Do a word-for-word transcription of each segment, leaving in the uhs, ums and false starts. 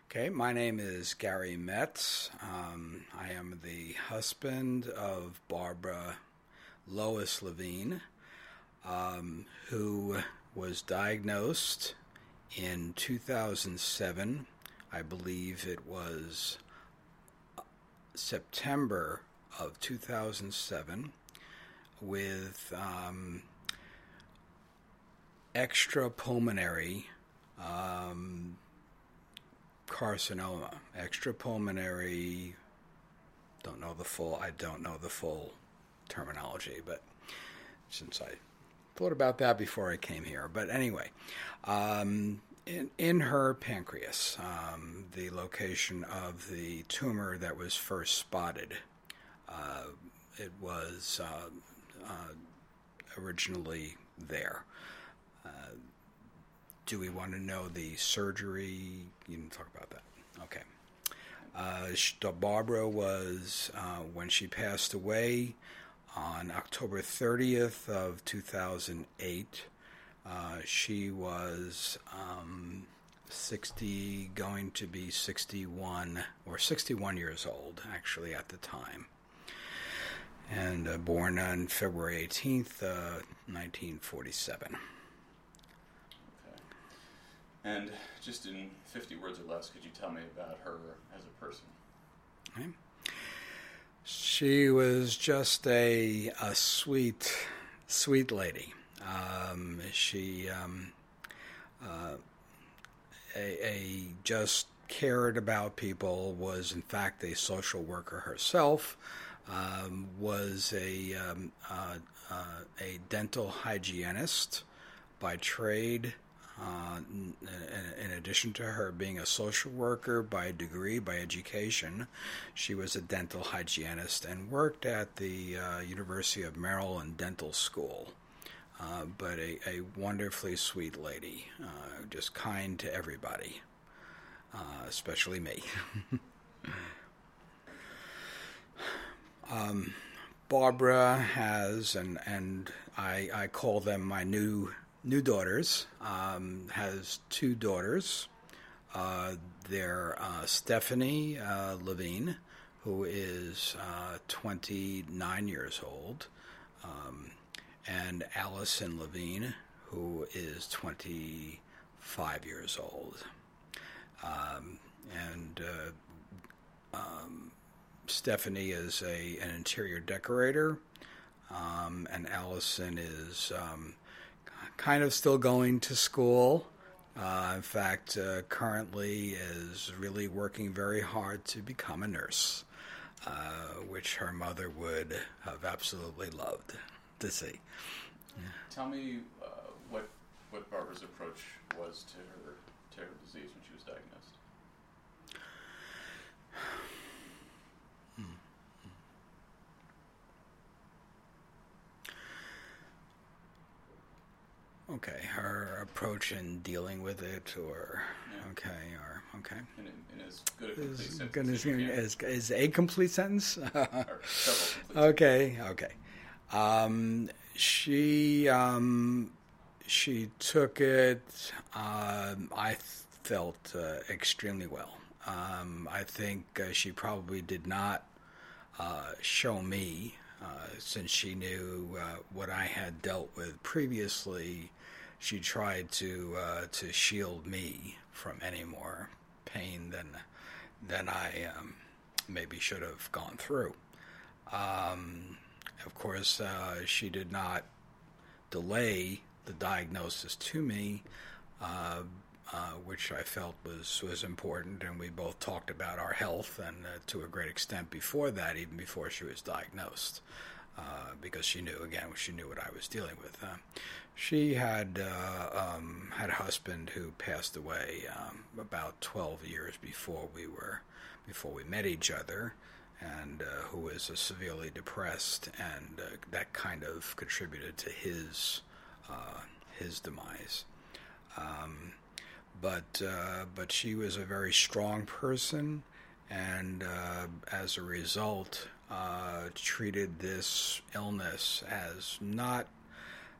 Okay, my name is Gary Metz. Um, I am the husband of Barbara Lois Levine, um, who was diagnosed in two thousand seven. I believe it was September of two thousand seven with um, extrapulmonary um, carcinoma. Extrapulmonary, don't know the full, I don't know the full terminology, but since I thought about that before I came here. But anyway, um, in, in her pancreas, um, the location of the tumor that was first spotted, uh, it was uh, uh, originally there. Uh, do we want to know the surgery? You didn't talk about that. Okay. Uh, Barbara was, uh, when she passed away on October thirtieth of two thousand eight, uh, she was um, sixty, going to be sixty-one, or sixty-one years old, actually, at the time. And uh, born on February eighteenth, uh, nineteen forty-seven. Okay. And just in fifty words or less, could you tell me about her as a person? Okay. She was just a, a sweet, sweet lady. Um, she um, uh, a, a just cared about people, was in fact a social worker herself, um, was a, um, uh, uh, a dental hygienist by trade. Uh, in, in addition to her being a social worker by degree, by education, she was a dental hygienist and worked at the uh, University of Maryland Dental School. Uh, but a, a wonderfully sweet lady, uh, just kind to everybody, uh, especially me. um, Barbara has, and, and I, I call them my new New daughters, um, has two daughters. Uh, they're uh, Stephanie uh, Levine, who is uh, twenty-nine years old, um, and Allison Levine, who is twenty-five years old. Um, and uh, um, Stephanie is a an interior decorator, um, and Allison is Um, kind of still going to school. Uh, in fact, uh, currently is really working very hard to become a nurse, uh, which her mother would have absolutely loved to see. Yeah. Tell me uh, what what Barbara's approach was to her to her disease when she was diagnosed. Okay, her approach in dealing with it, or yeah. okay, or okay. In, in as good a complete Is, sentence as, is, is a complete sentence? Or several complete okay, okay. Um, she um, she took it. Um, I felt uh, extremely well. Um, I think uh, she probably did not uh, show me, uh, since she knew uh, what I had dealt with previously. She tried to uh, to shield me from any more pain than than I um, maybe should have gone through. Um, of course, uh, she did not delay the diagnosis to me, uh, uh, which I felt was, was important, and we both talked about our health, and uh, to a great extent before that, even before she was diagnosed, uh, because she knew, again, she knew what I was dealing with. Uh, she had uh, um, had a husband who passed away um, about twelve years before we were before we met each other, and uh, who was uh, severely depressed, and uh, that kind of contributed to his uh, his demise. Um, but uh, but she was a very strong person, and uh, as a result, uh, treated this illness as not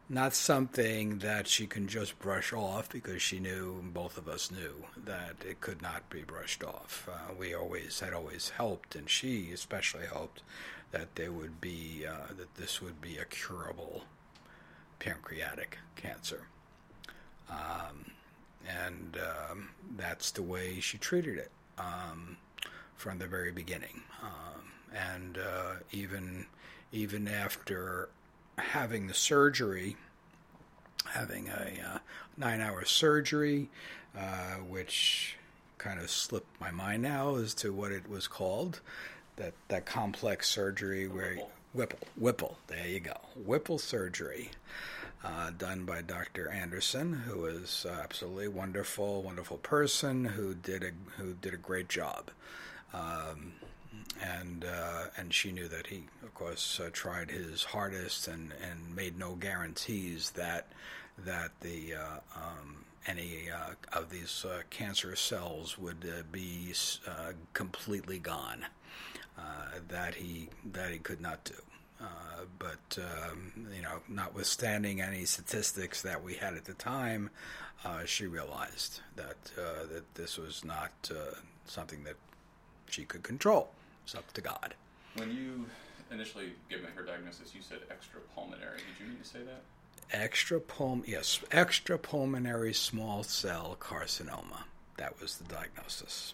not something that she can just brush off, because she knew, both of us knew, that it could not be brushed off. Uh, we always had always hoped, and she especially hoped, that there would be uh, that this would be a curable pancreatic cancer, um, and um, that's the way she treated it um, from the very beginning, um, and uh, even even after having the surgery, having a uh, nine-hour surgery, uh, which kind of slipped my mind now as to what it was called, that, that complex surgery where Whipple. Whipple, Whipple, there you go, Whipple surgery, uh, done by Doctor Anderson, who is uh, absolutely wonderful, wonderful person who did a who did a great job. Um, And uh, and she knew that he, of course, uh, tried his hardest and, and made no guarantees that that the uh, um, any uh, of these uh, cancerous cells would uh, be uh, completely gone. Uh, that he that he could not do. Uh, but um, you know, notwithstanding any statistics that we had at the time, uh, she realized that uh, that this was not uh, something that she could control. It's up to God. When you initially gave me her diagnosis, you said extrapulmonary. Did you mean to say that? Extrapul- yes, extrapulmonary small cell carcinoma. That was the diagnosis.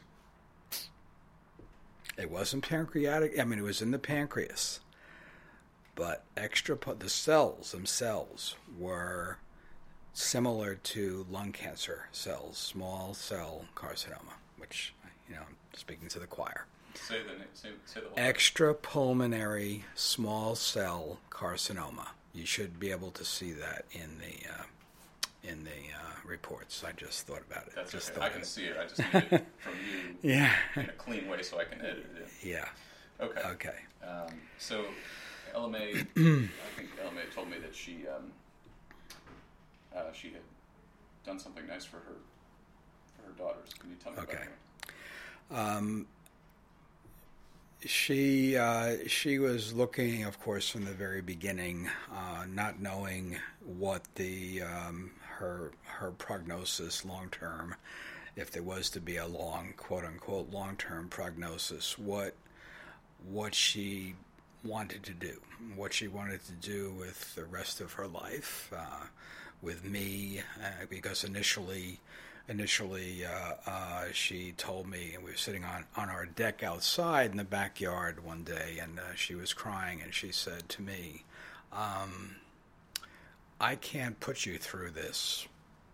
It wasn't pancreatic. I mean, it was in the pancreas, but extra the cells themselves were similar to lung cancer cells, small cell carcinoma. Which, you know, I'm speaking to the choir. Say the name. Say, say the whole. Extrapulmonary small cell carcinoma. You should be able to see that in the uh, in the uh, reports. I just thought about it. That's just okay. thought I can it. see it. I just need it from you Yeah. in a clean way so I can edit it. Yeah. Okay. Okay. Um, so, Ella May, I think Ella May told me that she um, uh, she had done something nice for her for her daughters. Can you tell me Okay. about that? Um, she uh, she was looking, of course, from the very beginning, uh, not knowing what the um, her her prognosis long term, if there was to be a long quote unquote long term prognosis, what what she wanted to do, what she wanted to do with the rest of her life, uh, with me, uh, because initially. Initially, uh, uh, she told me, and we were sitting on, on our deck outside in the backyard one day, and uh, she was crying, and she said to me, um, I can't put you through this.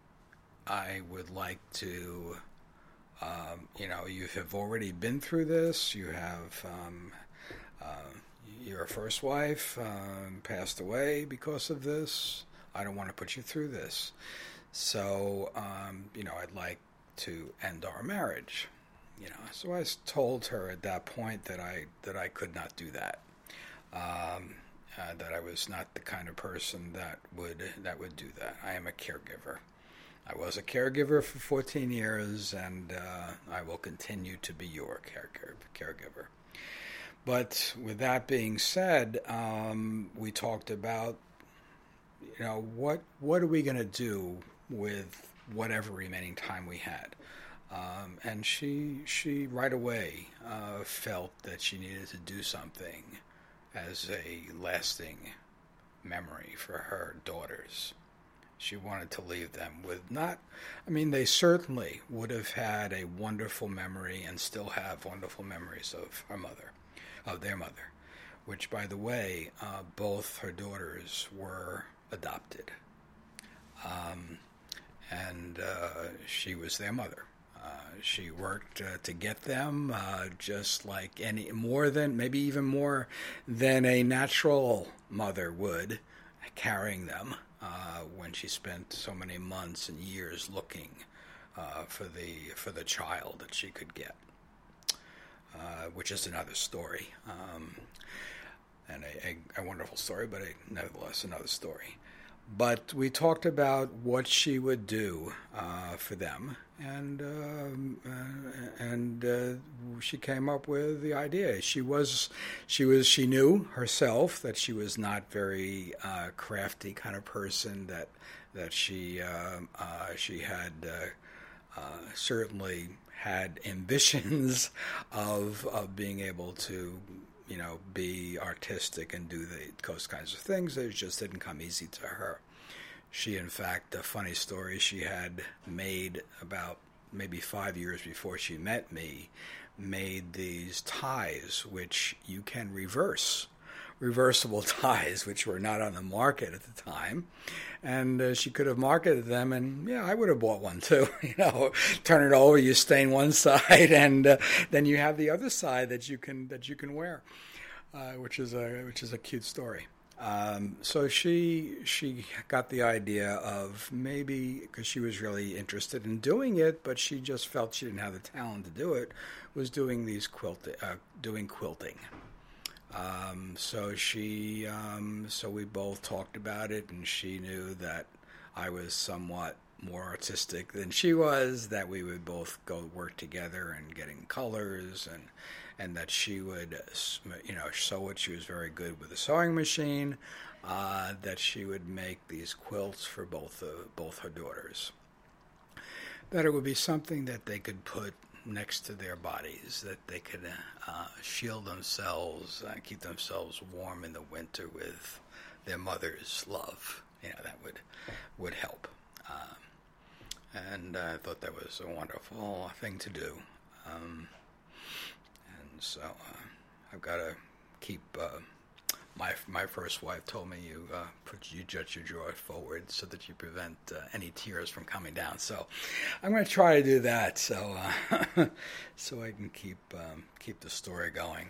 I would like to, um, you know, you have already been through this. You have, um, uh, your first wife um, passed away because of this. I don't want to put you through this. So, um, you know, I'd like to end our marriage. You know, so I told her at that point that I that I could not do that. Um, uh, that I was not the kind of person that would that would do that. I am a caregiver. I was a caregiver for fourteen years, and uh, I will continue to be your caregiver. caregiver. But with that being said, um, we talked about, you know, what what are we going to do with whatever remaining time we had. Um, and she she right away uh, felt that she needed to do something as a lasting memory for her daughters. She wanted to leave them with not, I mean, they certainly would have had a wonderful memory and still have wonderful memories of her mother, of their mother, which, by the way, uh, both her daughters were adopted. Um, and uh, she was their mother. Uh, she worked uh, to get them, uh, just like any, more than, maybe even more than a natural mother would, carrying them uh, when she spent so many months and years looking uh, for the for the child that she could get, uh, which is another story, um, and a, a, a wonderful story, but a, nevertheless another story. But we talked about what she would do uh, for them, and um, uh, and uh, she came up with the idea. She was she was she knew herself that she was not very uh, crafty kind of person. That that she uh, uh, she had uh, uh, certainly had ambitions of of being able to, you know, be artistic and do the, those kinds of things. It just didn't come easy to her. She, in fact, a funny story, she had made about maybe five years before she met me, made these ties which you can reverse, reversible ties, which were not on the market at the time. And uh, she could have marketed them, and yeah, I would have bought one too. You know, turn it over, you stain one side, and uh, then you have the other side that you can that you can wear, uh, which is a which is a cute story. Um, so she she got the idea of maybe, because she was really interested in doing it, but she just felt she didn't have the talent to do it, was doing these quilt uh, doing quilting. Um, so she um, so we both talked about it, and she knew that I was somewhat more artistic than she was, that we would both go work together and getting colors, and and that she would, you know, sew it. She was very good with a sewing machine. Uh, that she would make these quilts for both uh, both her daughters. That it would be something that they could put next to their bodies, that they could uh, shield themselves, uh, keep themselves warm in the winter with their mother's love. You know, that would would help. Uh, and I thought that was a wonderful thing to do. Um, and so uh, I've got to keep. Uh, my my first wife told me you uh, put you jut your jaw forward so that you prevent uh, any tears from coming down. So I'm going to try to do that, so uh, so I can keep um, keep the story going.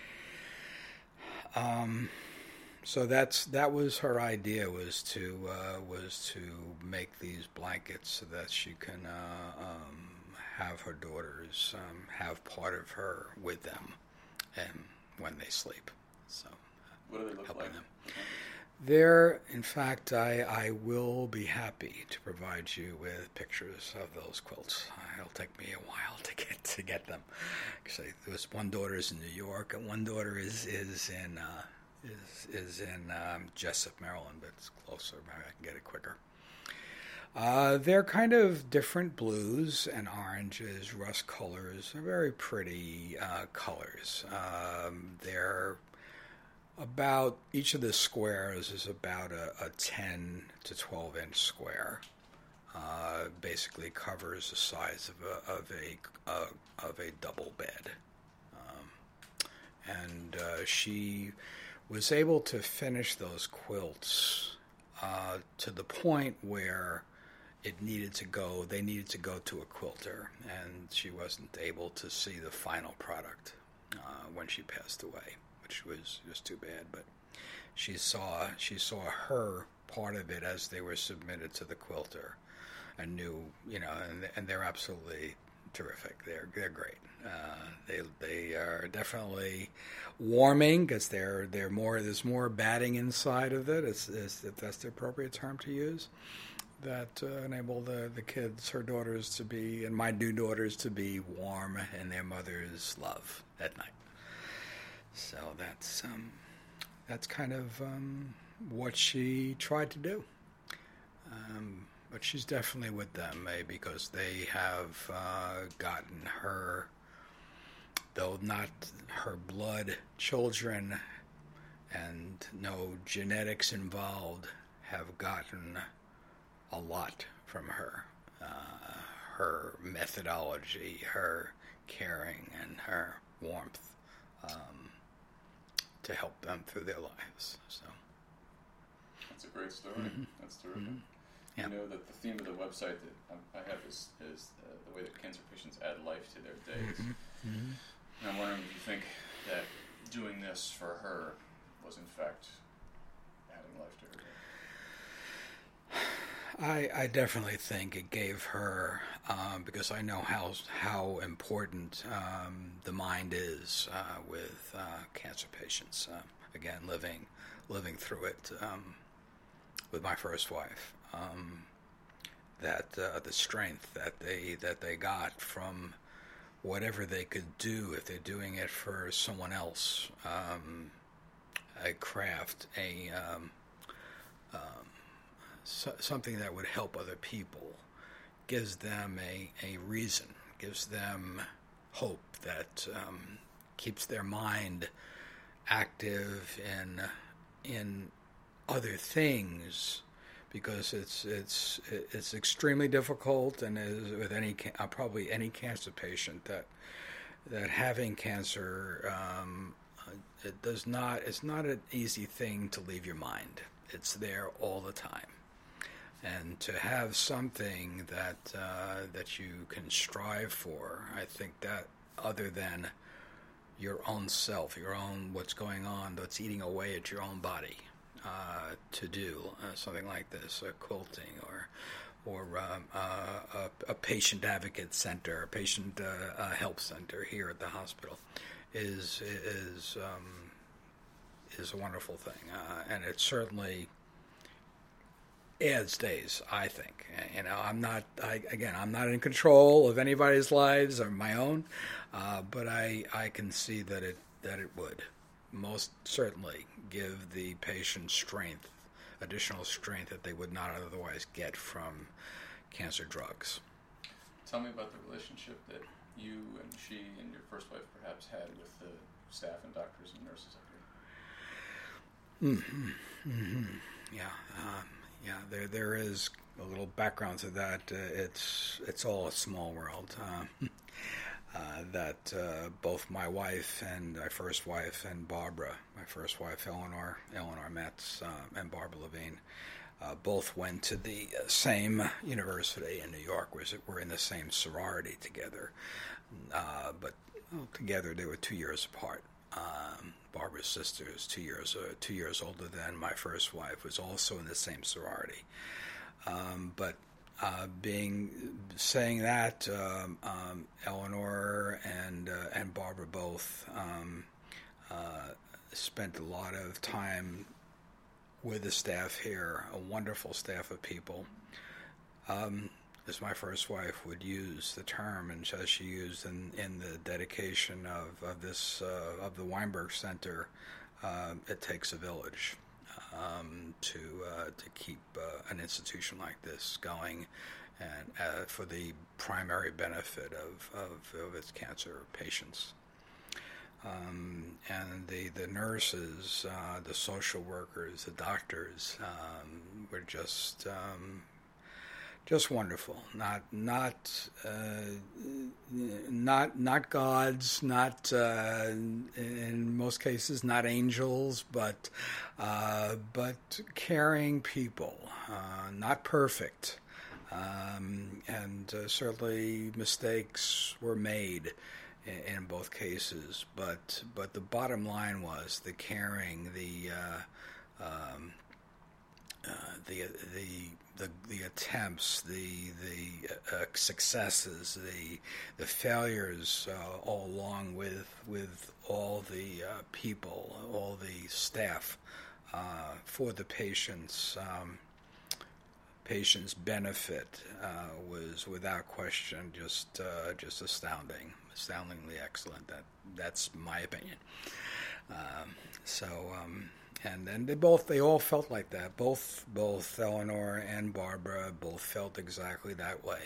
Um, so that's that was her idea, was to uh, was to make these blankets so that she can uh, um, have her daughters um, have part of her with them, and when they sleep. So. What do they look like? Them. There, in fact, I, I will be happy to provide you with pictures of those quilts. It'll take me a while to get to get them. Because there's one daughter is in New York, and one daughter is is in uh, is is in um, Jessup, Maryland, but it's closer. Maybe I can get it quicker. Uh, they're kind of different blues and oranges, rust colors. They're very pretty uh, colors. Um, they're About each of the squares is about a, a ten to twelve inch square. Uh, basically covers the size of a of a uh, of a double bed, um, and uh, she was able to finish those quilts uh, to the point where it needed to go. They needed to go to a quilter, and she wasn't able to see the final product uh, when she passed away. Which was just too bad, but she saw she saw her part of it as they were submitted to the quilter, and knew, you know, and, and they're absolutely terrific. They're they're great. Uh, they they are definitely warming, because they're they're more there's more batting inside of it. It's, it's if that's the appropriate term to use. That uh, enable the the kids, her daughters, to be, and my new daughters, to be warm in their mother's love at night. So that's um, that's kind of um, what she tried to do. Um, but she's definitely with them, eh, because they have uh, gotten her, though not her blood children and no genetics involved, have gotten a lot from her. Uh, her methodology, her caring, and her warmth. Um, to help them through their lives. So that's a great story. Mm-hmm. That's terrific. Mm-hmm. Yeah. You know that the theme of the website that I have is, is uh, the way that cancer patients add life to their days. Mm-hmm. Mm-hmm. And I'm wondering if you think that doing this for her was in fact adding life to her day. I, I definitely think it gave her, um, because I know how how important um, the mind is uh, with uh, cancer patients. Uh, again, living living through it um, with my first wife, um, that uh, the strength that they that they got from whatever they could do if they're doing it for someone else, um, a craft, a um, um, so, something that would help other people, gives them a, a reason, gives them hope that um, keeps their mind active in in other things, because it's it's it's extremely difficult, and as with any uh, probably any cancer patient, that that having cancer, um, it does not it's not an easy thing to leave your mind. It's there all the time, and to have something that uh, that you can strive for, I think that other than your own self, your own what's going on, what's eating away at your own body, uh, to do uh, something like this, uh, quilting, or or um, uh, a, a patient advocate center, a patient uh, uh, help center here at the hospital, is is um, is a wonderful thing, uh, and it certainly adds days, I think. You know, I'm not, I, again, I'm not in control of anybody's lives or my own, uh, but I, I can see that it, that it would most certainly give the patient strength, additional strength that they would not otherwise get from cancer drugs. Tell me about the relationship that you and she and your first wife perhaps had with the staff and doctors and nurses up here. Mm-hmm. Mm-hmm. Yeah. Um, Yeah, there there is a little background to that. Uh, it's it's all a small world. Uh, uh, that uh, both my wife and my first wife and Barbara, my first wife Eleanor, Eleanor Metz, uh, and Barbara Levine, uh, both went to the same university in New York. Was were in the same sorority together, uh, but well, together they were two years apart. Um, Barbara's sister is two years uh, two years older than my first wife, was also in the same sorority. Um, but uh, being saying that, um, um, Eleanor and uh, and Barbara both um, uh, spent a lot of time with the staff here, a wonderful staff of people. Um, as my first wife would use the term, and as she used in, in the dedication of, of this uh, of the Weinberg Center, uh, it takes a village um, to uh, to keep uh, an institution like this going, and uh, for the primary benefit of, of, of its cancer patients. Um, and the, the nurses, uh, the social workers, the doctors um, were just um, Just wonderful. Not not uh, not not gods. Not uh, in most cases not angels, but uh, but caring people. Uh, not perfect, um, and uh, certainly mistakes were made in, in both cases. But but the bottom line was the caring, the uh, um, uh, the the. The, the attempts, the the uh, successes, the the failures, uh, all along with with all the uh, people, all the staff, uh, for the patients' um, patients' benefit, uh, was without question just uh, just astounding, astoundingly excellent. That that's my opinion. Um, so. Um, And and they both they all felt like that. Both both Eleanor and Barbara both felt exactly that way,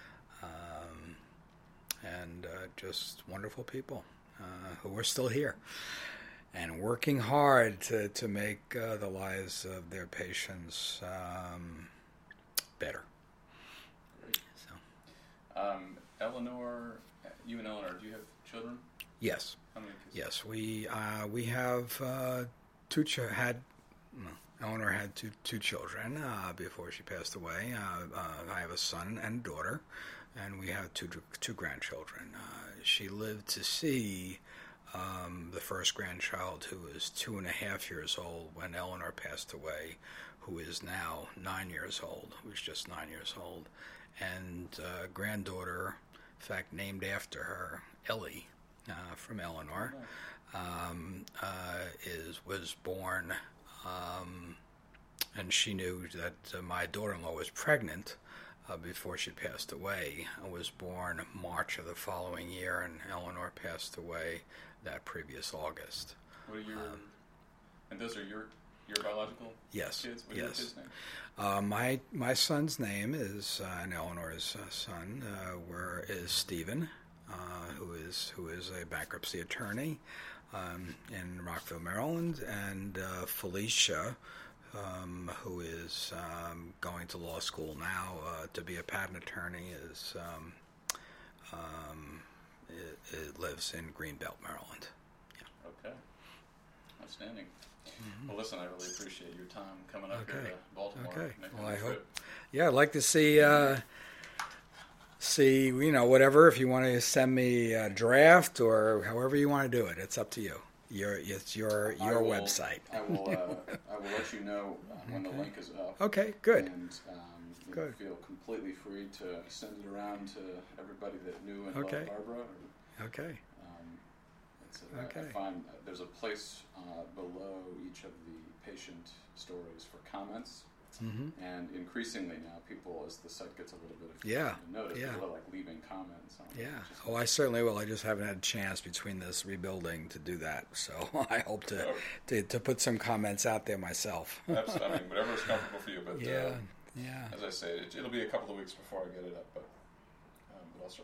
um, and uh, just wonderful people uh, who are still here and working hard to to make uh, the lives of their patients um, better. Great. So, um, Eleanor, you and Eleanor, do you have children? yes, How many kids? yes, we uh, we have. Uh, Two ch- had no, Eleanor had two two children uh, before she passed away. Uh, uh, I have a son and a daughter, and we have two two grandchildren. Uh, she lived to see um, the first grandchild, who was two and a half years old when Eleanor passed away, who is now nine years old, who's just nine years old, and uh, granddaughter, in fact, named after her, Ellie, uh, from Eleanor. Oh, nice. Um, uh, is was born, um, and she knew that uh, my daughter-in-law was pregnant uh, before she passed away. I was born March of the following year, and Eleanor passed away that previous August. What are your Um, and those are your your biological Yes. kids? What are yes. your kids' names? Uh, my my son's name is, uh, and Eleanor's uh, son, uh, were is Stephen, uh, who is who is a bankruptcy attorney um, in Rockville, Maryland, and uh, Felicia, um, who is um, going to law school now uh, to be a patent attorney, is um, um, it, it lives in Greenbelt, Maryland. Okay. Outstanding. Well, listen, I really appreciate your time coming up here Okay. to Baltimore. Okay. making Well, the I trip. hope. Yeah, I'd like to see uh, see you know whatever. If you want to send me a draft or however you want to do it, it's up to you. Your it's your I your will- website. I will. Uh, I will let you know uh, when the link is up. Okay, good. And um, you Good. feel completely free to send it around to everybody that knew and Okay. loved Barbara. Or, Okay. um, it's a, I- Okay. I find uh, there's a place uh, below each of the patient stories for comments. hmm And increasingly now, people, as the site gets a little bit of Yeah, notice, yeah. people are like leaving comments. On it, Yeah. which is Oh, I certainly will. I just haven't had a chance between this rebuilding to do that. So I hope to to, to put some comments out there myself. Absolutely. I mean, whatever is comfortable for you. But Yeah. uh, Yeah. as I say, it, it'll be a couple of weeks before I get it up. But